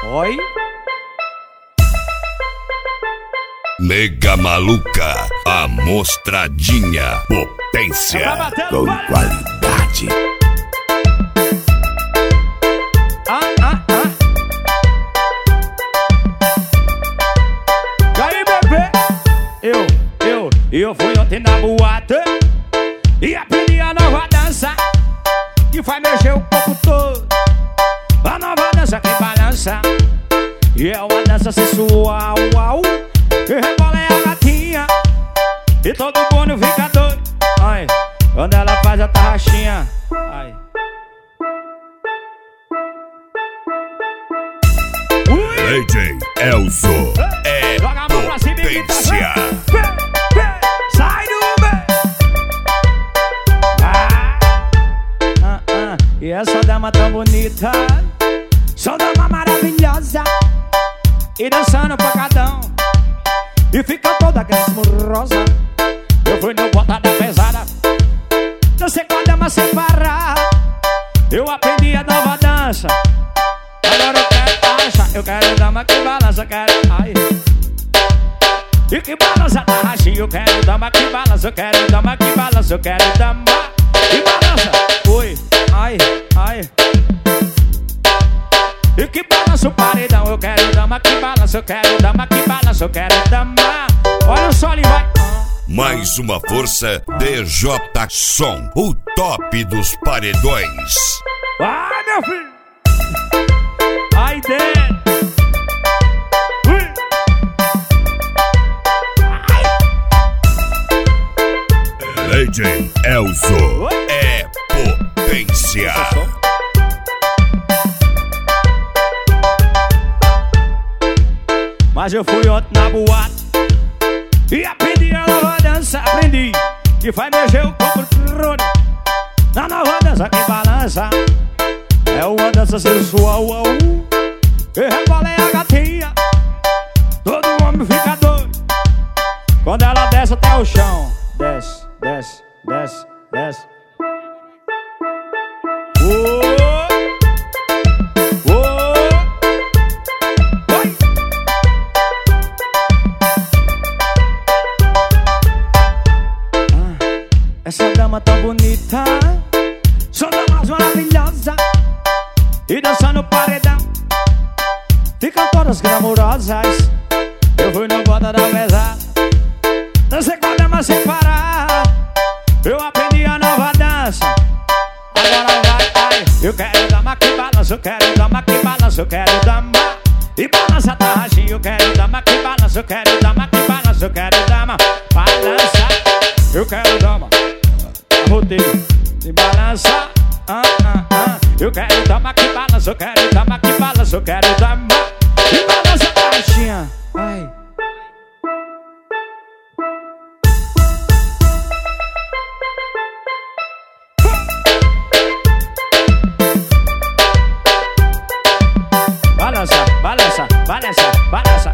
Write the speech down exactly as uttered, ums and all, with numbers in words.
Oi? Mega Maluca, a mostradinha, potência com qualidade. Ah, ah, ah. E aí, bebê? Eu, eu, eu fui ontem na boate e aprendi a nova dança que faz mexer o corpo todo. A nova dança que balança e é uma dança sensual, uau. Que rebola é a gatinha e todo mundo fica doido. Ai, quando ela faz a tarraxinha. Ai. D J Elzo é joga a mão pra cima e potência. Sai do meio. Ah, ah, ah. E essa dama tão bonita, só dama maravilhosa, e dançando pacadão e fica toda glamourosa. Eu fui no bota da pesada, dancei com a dama sem parar. Eu aprendi a nova dança, agora eu quero dança. Eu quero dama que balança, quero ai. E que balança da racha. Eu quero dama que balança, eu quero dama que balança, eu quero dama que balança. Oi, ai, ai. E que balança o paredão. Eu quero dama que balança, eu quero dama que balança, eu quero dama. Olha o sol e vai. Mais uma força, D J Som, o top dos paredões. Vai, meu filho. Ai, dentro. D J Elzo é potência. Mas eu fui ontem na boate e aprendi a nova dança. Aprendi que faz mexer o corpo todo. Na nova dança que balança é uma dança sensual, uau. Que rebola é a gatinha, todo homem fica doido quando ela desce até o chão. Desce, desce, desce, desce. Oh, oh, oi. Ah, essa dama tão bonita, só dama maravilhosa, e dançando paredão ficam todas glamurosas. Eu fui no bota da pesada, dancei com a dama sem parar. Eu aprendi a nova dança, agora vai, ai. Eu quero dama que balança, eu quero dama que balança, eu quero dama e balança a tarraxinha. Eu quero dama que balança, eu quero dama que balança, eu quero dama balança. Eu quero dama rodeio e balança, ah, ah, ah. Eu quero dama que balança, eu quero dama que balança, eu quero dama e balança a tarraxinha. Ai. Balança, balança, balança, balança.